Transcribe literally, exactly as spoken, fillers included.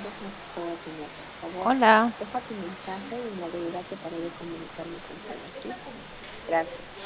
con que puedo atender. Por favor, Hola, deja tu mensaje y en la brevedad trataré de comunicarme contigo, ¿sí? Gracias.